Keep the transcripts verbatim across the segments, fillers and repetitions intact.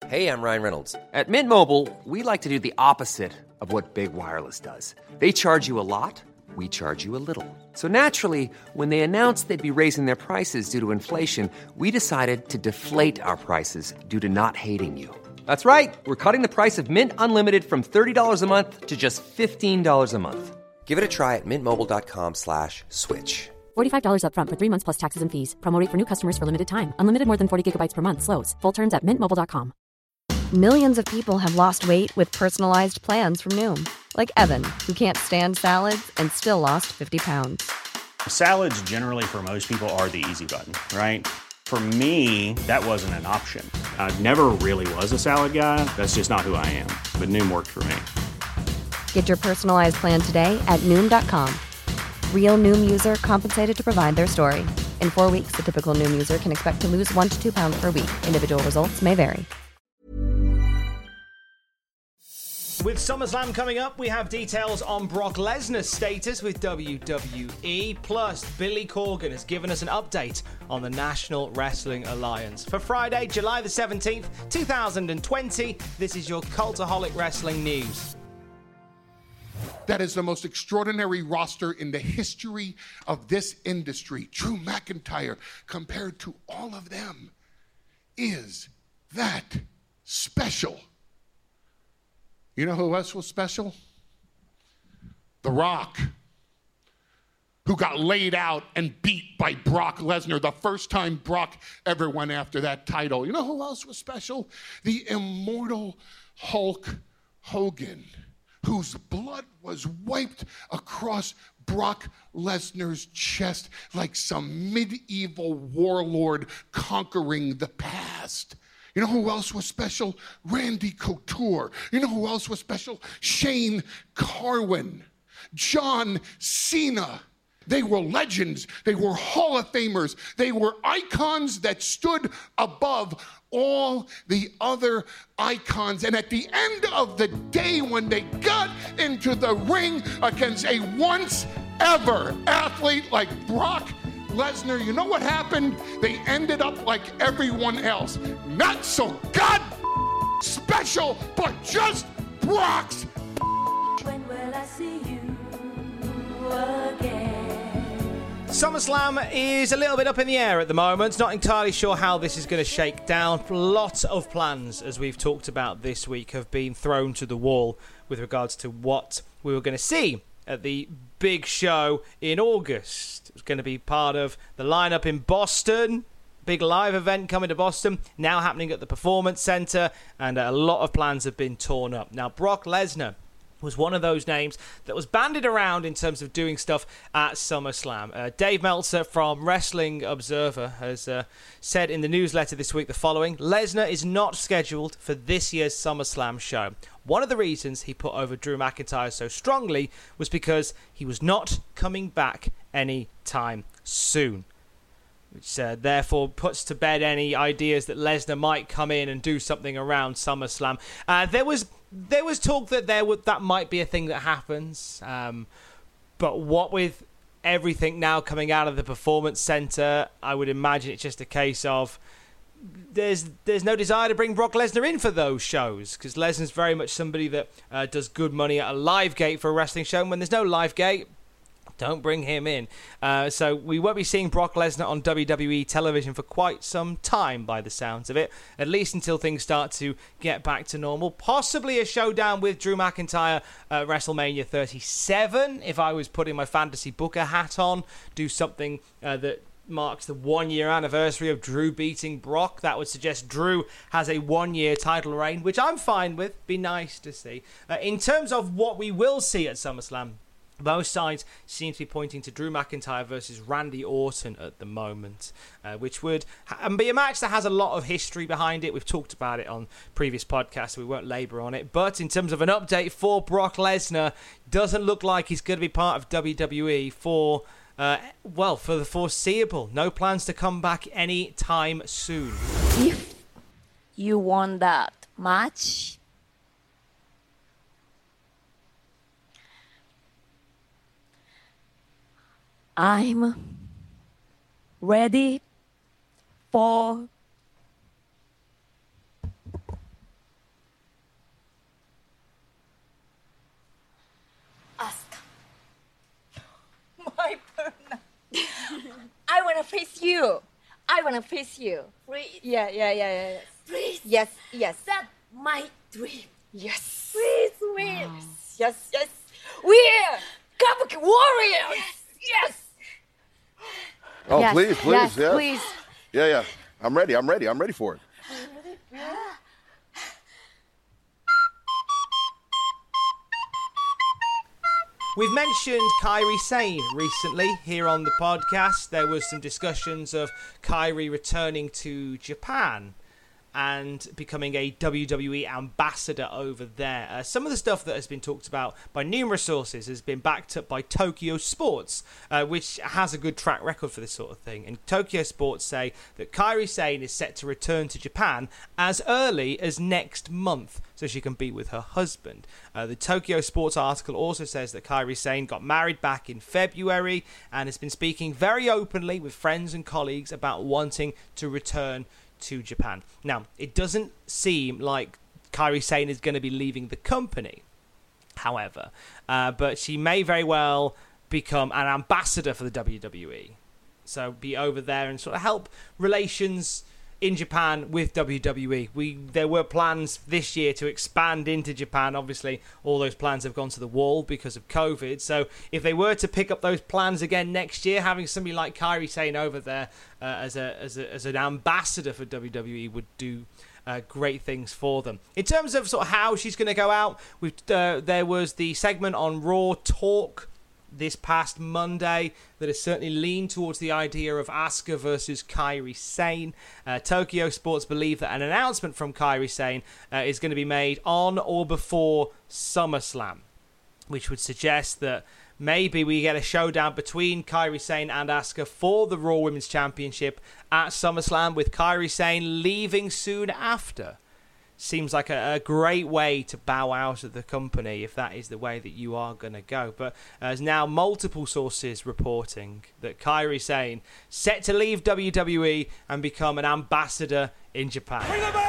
Hey, I'm Ryan Reynolds. At Mint Mobile, we like to do the opposite of what Big Wireless does. They charge you a lot, we charge you a little. So naturally, when they announced they'd be raising their prices due to inflation, we decided to deflate our prices due to not hating you. That's right. We're cutting the price of Mint Unlimited from thirty dollars a month to just fifteen dollars a month. Give it a try at mintmobile.com slash switch. forty-five dollars up front for three months plus taxes and fees. Promo rate for new customers for limited time. Unlimited more than forty gigabytes per month slows. Full terms at mint mobile dot com. Millions of people have lost weight with personalized plans from Noom. Like Evan, who can't stand salads and still lost fifty pounds. Salads generally for most people are the easy button, right? For me, that wasn't an option. I never really was a salad guy. That's just not who I am. But Noom worked for me. Get your personalized plan today at Noom dot com. Real Noom user compensated to provide their story. In four weeks, the typical Noom user can expect to lose one to two pounds per week. Individual results may vary. With SummerSlam coming up, we have details on Brock Lesnar's status with W W E. Plus, Billy Corgan has given us an update on the National Wrestling Alliance. For Friday, July the seventeenth, twenty twenty, this is your Cultaholic Wrestling News. That is the most extraordinary roster in the history of this industry. Drew McIntyre, compared to all of them, is that special. You know who else was special? The Rock, who got laid out and beat by Brock Lesnar the first time Brock ever went after that title. You know who else was special? The immortal Hulk Hogan, whose blood was wiped across Brock Lesnar's chest like some medieval warlord conquering the past. You know who else was special? Randy Couture. You know who else was special? Shane Carwin. John Cena. They were legends. They were Hall of Famers. They were icons that stood above all the other icons. And at the end of the day, when they got into the ring against a once-ever athlete like Brock Lesnar, you know what happened? They ended up like everyone else. Not so god special, but just Brock's. When will I see you again? SummerSlam is a little bit up in the air at the moment. Not entirely sure how this is going to shake down. Lots of plans, as we've talked about this week, have been thrown to the wall with regards to what we were going to see at the big show in August. It's going to be part of the lineup in Boston. Big live event coming to Boston, now happening at the Performance Center, and a lot of plans have been torn up. Now, Brock Lesnar was one of those names that was bandied around in terms of doing stuff at SummerSlam. Uh, Dave Meltzer from Wrestling Observer has uh, said in the newsletter this week the following: Lesnar is not scheduled for this year's SummerSlam show. One of the reasons he put over Drew McIntyre so strongly was because he was not coming back any time soon, which uh, therefore puts to bed any ideas that Lesnar might come in and do something around SummerSlam. Uh, there was there was talk that there would that might be a thing that happens, um, but what with everything now coming out of the Performance Center, I would imagine it's just a case of there's there's no desire to bring Brock Lesnar in for those shows, because Lesnar's very much somebody that uh, does good money at a live gate for a wrestling show, and when there's no live gate, don't bring him in. Uh, so we won't be seeing Brock Lesnar on W W E television for quite some time, by the sounds of it, at least until things start to get back to normal. Possibly a showdown with Drew McIntyre at WrestleMania thirty-seven, if I was putting my fantasy booker hat on, do something uh, that marks the one-year anniversary of Drew beating Brock. That would suggest Drew has a one-year title reign, which I'm fine with. Be nice to see. Uh, in terms of what we will see at SummerSlam, both sides seem to be pointing to Drew McIntyre versus Randy Orton at the moment, uh, which would ha- be a match that has a lot of history behind it. We've talked about it on previous podcasts, so we won't labour on it. But in terms of an update for Brock Lesnar, doesn't look like he's going to be part of W W E for, uh, well, for the foreseeable. No plans to come back any time soon. If you won that match, I'm ready for face you. I wanna face you. Please. Yeah, yeah, yeah, yeah. Yes. Please. Yes, yes. That's my dream. Yes. Please, please. Yes, yes. We're Kabuki warriors. Yes. Oh, Yes, please, please, yes, yeah. please. Yeah, yeah. I'm ready. I'm ready. I'm ready for it. We've mentioned Kairi Sane recently here on the podcast. There was some discussions of Kairi returning to Japan and becoming a W W E ambassador over there. Uh, some of the stuff that has been talked about by numerous sources has been backed up by Tokyo Sports, uh, which has a good track record for this sort of thing. And Tokyo Sports say that Kairi Sane is set to return to Japan as early as next month so she can be with her husband. Uh, the Tokyo Sports article also says that Kairi Sane got married back in February and has been speaking very openly with friends and colleagues about wanting to return to Japan. Now, it doesn't seem like Kairi Sane is going to be leaving the company, however, uh, but she may very well become an ambassador for the W W E. So be over there and sort of help relations in Japan with W W E. We there were plans this year to expand into Japan. Obviously, all those plans have gone to the wall because of COVID. So if they were to pick up those plans again next year, having somebody like Kairi Sane over there uh, as a as a as an ambassador for W W E would do Uh, great things for them. In terms of sort of how she's going to go out, we've, uh, there was the segment on Raw Talk this past Monday that has certainly leaned towards the idea of Asuka versus Kairi Sane. Uh, Tokyo Sports believe that an announcement from Kairi Sane uh, is going to be made on or before SummerSlam, which would suggest that maybe we get a showdown between Kairi Sane and Asuka for the Raw Women's Championship at SummerSlam, with Kairi Sane leaving soon after. Seems like a, a great way to bow out of the company if that is the way that you are going to go. But there's now multiple sources reporting that Kairi Sane set to leave W W E and become an ambassador in Japan.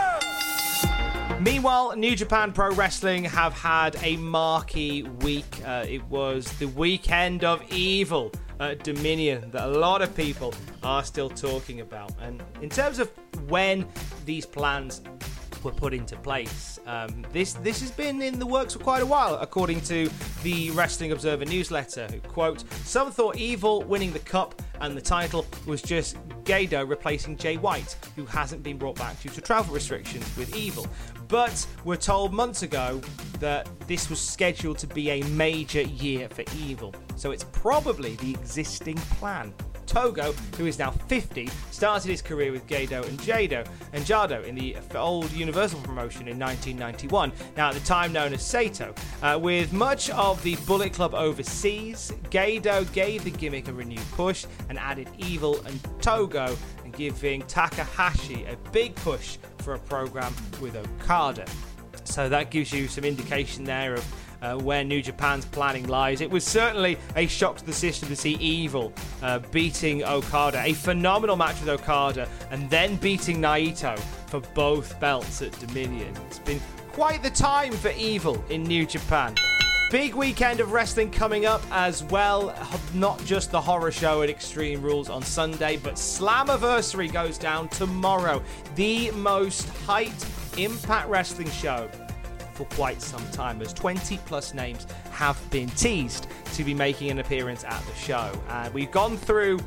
Meanwhile, New Japan Pro Wrestling have had a marquee week. Uh, it was the weekend of Evil at Dominion that a lot of people are still talking about. And in terms of when these plans were put into place, um, this this has been in the works for quite a while, according to the Wrestling Observer newsletter, who quote, "Some thought Evil winning the cup and the title was just Gedo replacing Jay White, who hasn't been brought back due to travel restrictions with Evil. But we're told months ago that this was scheduled to be a major year for Evil, so it's probably the existing plan." Togo, who is now fifty, started his career with Gedo and Jado and Jado in the old Universal promotion in nineteen ninety-one, now at the time known as Sato. Uh, with much of the Bullet Club overseas, Gedo gave the gimmick a renewed push and added Evil and Togo, and giving Takahashi a big push for a program with Okada. So that gives you some indication there of Uh, where New Japan's planning lies. It was certainly a shock to the system to see Evil uh, beating Okada, a phenomenal match with Okada, and then beating Naito for both belts at Dominion. It's been quite the time for Evil in New Japan. Big weekend of wrestling coming up as well. Not just the horror show at Extreme Rules on Sunday, but Slammiversary goes down tomorrow. The most hyped Impact Wrestling show for quite some time, as twenty plus names have been teased to be making an appearance at the show. And we've gone through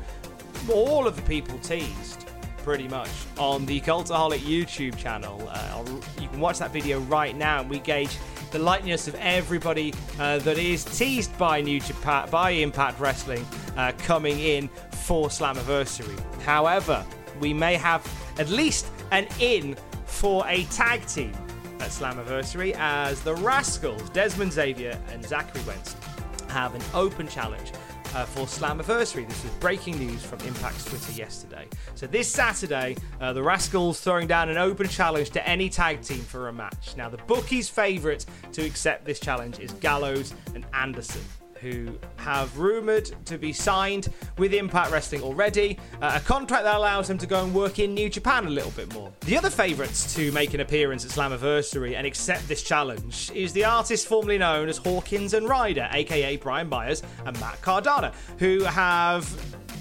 all of the people teased pretty much on the Cultaholic YouTube channel. Uh, you can watch that video right now, and we gauge the likeness of everybody uh, that is teased by New Japan, by Impact Wrestling uh, coming in for Slammiversary. However, we may have at least an in for a tag team at Slammiversary, as the Rascals, Desmond Xavier and Zachary Wentz, have an open challenge uh, for Slammiversary. This was breaking news from Impact's Twitter yesterday. So this Saturday, uh, the Rascals throwing down an open challenge to any tag team for a match. Now, the bookies' favourite to accept this challenge is Gallows and Anderson, who have rumoured to be signed with Impact Wrestling already, uh, a contract that allows them to go and work in New Japan a little bit more. The other favourites to make an appearance at Slammiversary and accept this challenge is the artist formerly known as Hawkins and Ryder, aka Brian Myers and Matt Cardona, who have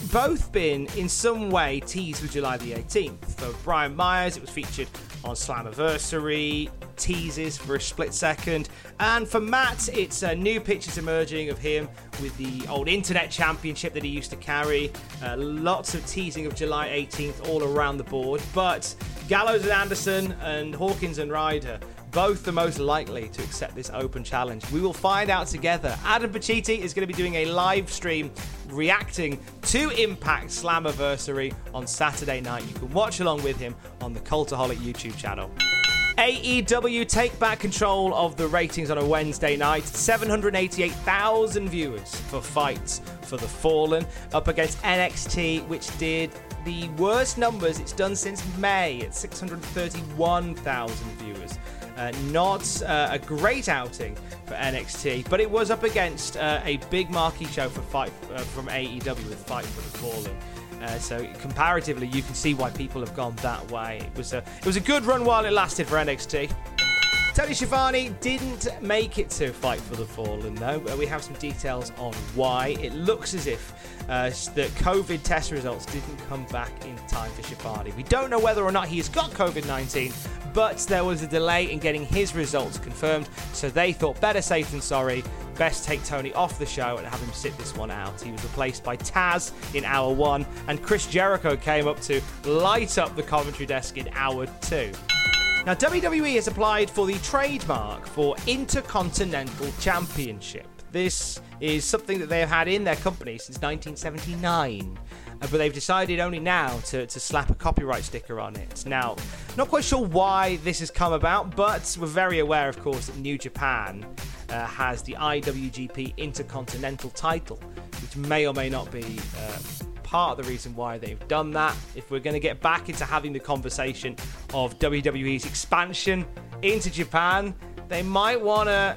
both been, in some way, teased with July the eighteenth. For Brian Myers, it was featured on Slammiversary, teases for a split second. And for Matt, it's uh, new pictures emerging of him with the old Internet Championship that he used to carry. Uh, lots of teasing of July eighteenth all around the board. But Gallows and Anderson and Hawkins and Ryder, both the most likely to accept this open challenge. We will find out together. Adam Pacitti is going to be doing a live stream reacting to Impact Slammiversary on Saturday night. You can watch along with him on the Cultaholic YouTube channel. A E W take back control of the ratings on a Wednesday night. seven hundred eighty-eight thousand viewers for Fights for the Fallen, up against N X T, which did the worst numbers it's done since May at six hundred thirty-one thousand viewers. Uh, not uh, a great outing for N X T, but it was up against uh, a big marquee show for fight uh, from A E W with Fight for the Fallen. Uh, so comparatively, you can see why people have gone that way. It was a it was a good run while it lasted for N X T. Tony Schiavone didn't make it to Fight for the Fallen, though. Uh, we have some details on why. It looks as if uh, the COVID test results didn't come back in time for Schiavone. We don't know whether or not he has got COVID nineteen, but there was a delay in getting his results confirmed, so they thought better safe than sorry. Best take Tony off the show and have him sit this one out. He was replaced by Taz in hour one, and Chris Jericho came up to light up the commentary desk in hour two. Now, W W E has applied for the trademark for Intercontinental Championship. This is something that they have had in their company since nineteen seventy-nine. But they've decided only now to, to slap a copyright sticker on it. Now, not quite sure why this has come about, but we're very aware, of course, that New Japan uh, has the I W G P Intercontinental title, which may or may not be uh, part of the reason why they've done that. If we're going to get back into having the conversation of W W E's expansion into Japan, they might want to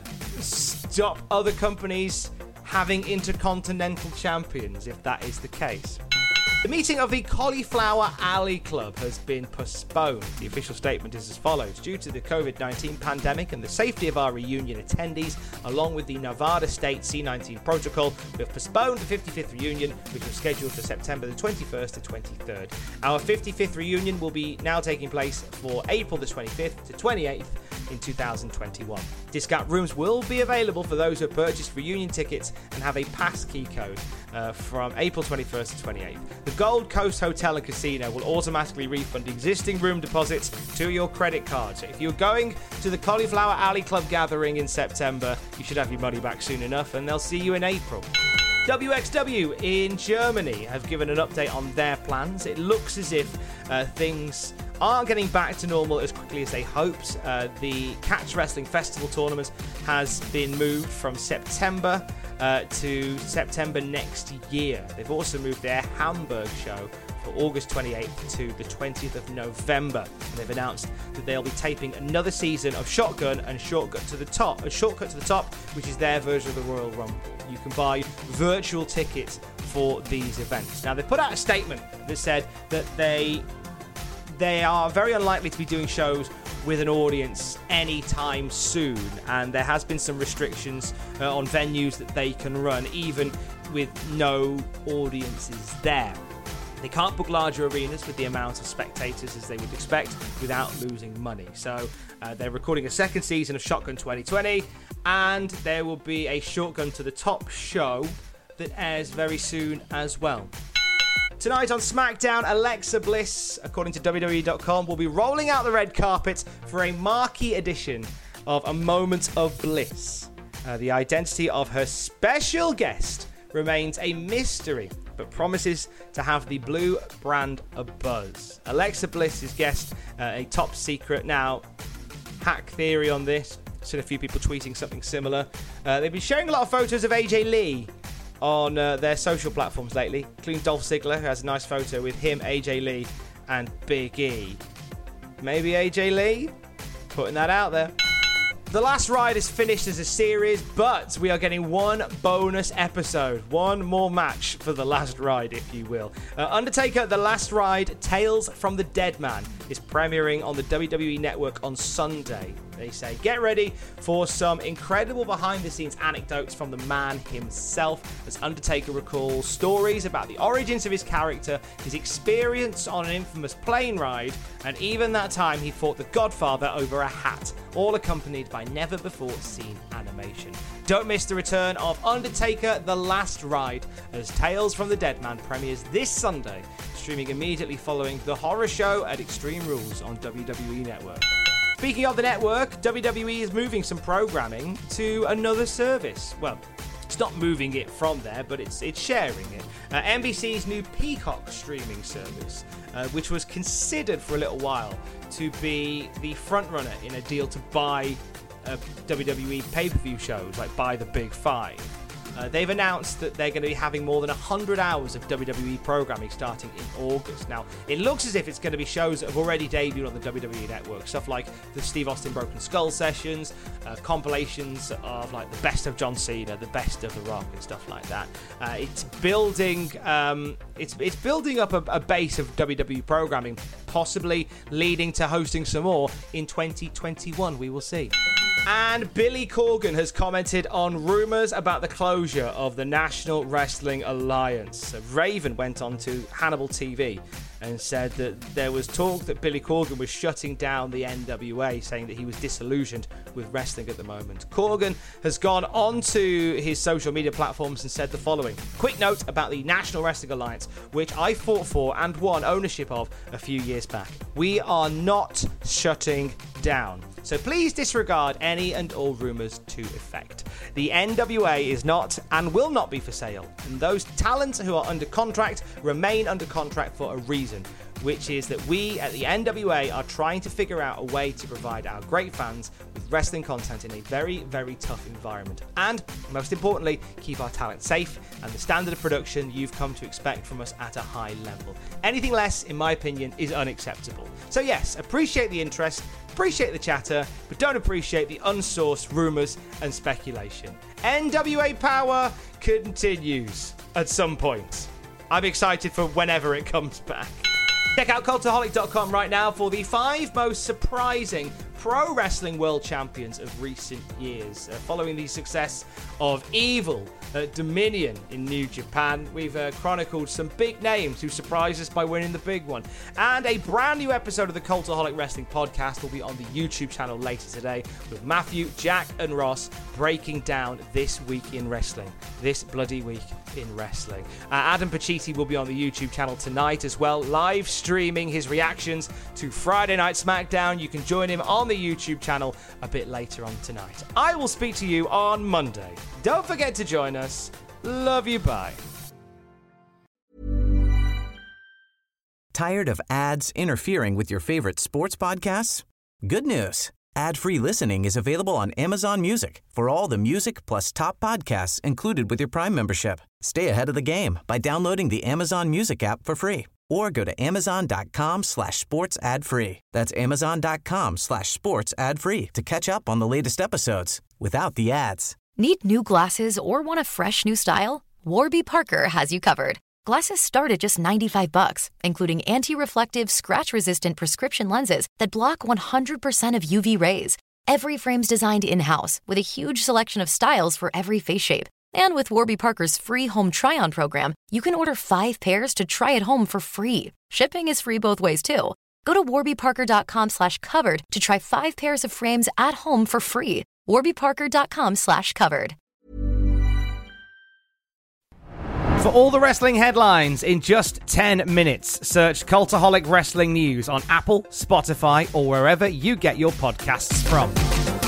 stop other companies having intercontinental champions, if that is the case. The meeting of the Cauliflower Alley Club has been postponed. The official statement is as follows. Due to the COVID nineteen pandemic and the safety of our reunion attendees, along with the Nevada State C nineteen protocol, we have postponed the fifty-fifth reunion, which was scheduled for September the twenty-first to twenty-third. Our fifty-fifth reunion will be now taking place for April the twenty-fifth to twenty-eighth in two thousand twenty-one. Discount rooms will be available for those who have purchased reunion tickets and have a pass key code uh, from April twenty-first to twenty-eighth. The Gold Coast Hotel and Casino will automatically refund existing room deposits to your credit card. So if you're going to the Cauliflower Alley Club gathering in September, you should have your money back soon enough, and they'll see you in April. W X W in Germany have given an update on their plans. It looks as if uh, things aren't getting back to normal as quickly as they hoped. Uh, the Catch Wrestling Festival tournament has been moved from September uh, to September next year. They've also moved their Hamburg show for August twenty-eighth to the twentieth of November. And they've announced that they'll be taping another season of Shotgun and Shortcut to the Top, a Shortcut to the Top, which is their version of the Royal Rumble. You can buy virtual tickets for these events. Now, they put out a statement that said that they they are very unlikely to be doing shows with an audience anytime soon, and there has been some restrictions uh, on venues that they can run even with no audiences there. They can't book larger arenas with the amount of spectators as they would expect without losing money. So uh, they're recording a second season of Shotgun twenty twenty, and there will be a Shotgun to the Top show that airs very soon as well. Tonight on SmackDown, Alexa Bliss, according to W W E dot com, will be rolling out the red carpet for a marquee edition of A Moment of Bliss. Uh, the identity of her special guest remains a mystery, but promises to have the blue brand abuzz. Alexa Bliss's guest, uh, a top secret. Now, hack theory on this. Seen a few people tweeting something similar. Uh, they've been sharing a lot of photos of A J Lee on uh, their social platforms lately, including Dolph Ziggler, who has a nice photo with him, A J Lee, and Big E. Maybe A J Lee? Putting that out there. The Last Ride is finished as a series, but we are getting one bonus episode. One more match for The Last Ride, if you will. Uh, Undertaker, The Last Ride, Tales from the Dead Man is premiering on the W W E Network on Sunday. They say, get ready for some incredible behind-the-scenes anecdotes from the man himself, as Undertaker recalls stories about the origins of his character, his experience on an infamous plane ride, and even that time he fought the Godfather over a hat, all accompanied by never-before-seen animation. Don't miss the return of Undertaker, The Last Ride, as Tales from the Dead Man premieres this Sunday, streaming immediately following The Horror Show at Extreme Rules on W W E Network. Speaking of the network, W W E is moving some programming to another service. Well, it's not moving it from there, but it's it's sharing it. Uh, N B C's new Peacock streaming service, uh, which was considered for a little while to be the frontrunner in a deal to buy uh, W W E pay-per-view shows, like buy the Big Five. Uh, they've announced that they're going to be having more than one hundred hours of W W E programming starting in August. Now, it looks as if it's going to be shows that have already debuted on the W W E Network. Stuff like the Steve Austin Broken Skull sessions, uh, compilations of like the best of John Cena, the best of The Rock, and stuff like that. Uh, it's building, um, it's it's building up a, a base of W W E programming, possibly leading to hosting some more in twenty twenty-one. We will see. And Billy Corgan has commented on rumours about the closure of the National Wrestling Alliance. Raven went on to Hannibal T V and said that there was talk that Billy Corgan was shutting down the N W A, saying that he was disillusioned with wrestling at the moment. Corgan has gone onto his social media platforms and said the following. Quick note about the National Wrestling Alliance, which I fought for and won ownership of a few years back. We are not shutting down. So please disregard any and all rumours to effect. The N W A is not and will not be for sale, and those talents who are under contract remain under contract for a reason, which is that we at the N W A are trying to figure out a way to provide our great fans with wrestling content in a very, very tough environment, and most importantly, keep our talent safe and the standard of production you've come to expect from us at a high level. Anything less, in my opinion, is unacceptable. So yes, appreciate the interest, appreciate the chatter, but don't appreciate the unsourced rumours and speculation. N W A power continues at some point. I'm excited for whenever it comes back. Check out Cultaholic dot com right now for the five most surprising pro wrestling world champions of recent years. Uh, following the success of Evil at Dominion in New Japan, we've uh, chronicled some big names who surprised us by winning the big one. And a brand new episode of the Cultaholic Wrestling Podcast will be on the YouTube channel later today with Matthew, Jack, and Ross breaking down this week in wrestling. This bloody week in wrestling. Uh, Adam Pacitti will be on the YouTube channel tonight as well, live streaming his reactions to Friday Night SmackDown. You can join him on the YouTube channel a bit later on tonight. I will speak to you on Monday. Don't forget to join us. Love you, bye. Tired of ads interfering with your favorite sports podcasts? Good news. Ad-free listening is available on Amazon Music for all the music plus top podcasts included with your Prime membership. Stay ahead of the game by downloading the Amazon Music app for free or go to amazon.com slash sports ad free. That's amazon.com slash sports ad free to catch up on the latest episodes without the ads. Need new glasses or want a fresh new style? Warby Parker has you covered. Glasses start at just ninety-five bucks, including anti-reflective, scratch-resistant prescription lenses that block one hundred percent of U V rays. Every frame's designed in-house with a huge selection of styles for every face shape. And with Warby Parker's free home try-on program, you can order five pairs to try at home for free. Shipping is free both ways, too. Go to warbyparker.com slash covered to try five pairs of frames at home for free. warbyparker.com slash covered. For all the wrestling headlines in just ten minutes, search Cultaholic Wrestling News on Apple, Spotify, or wherever you get your podcasts from.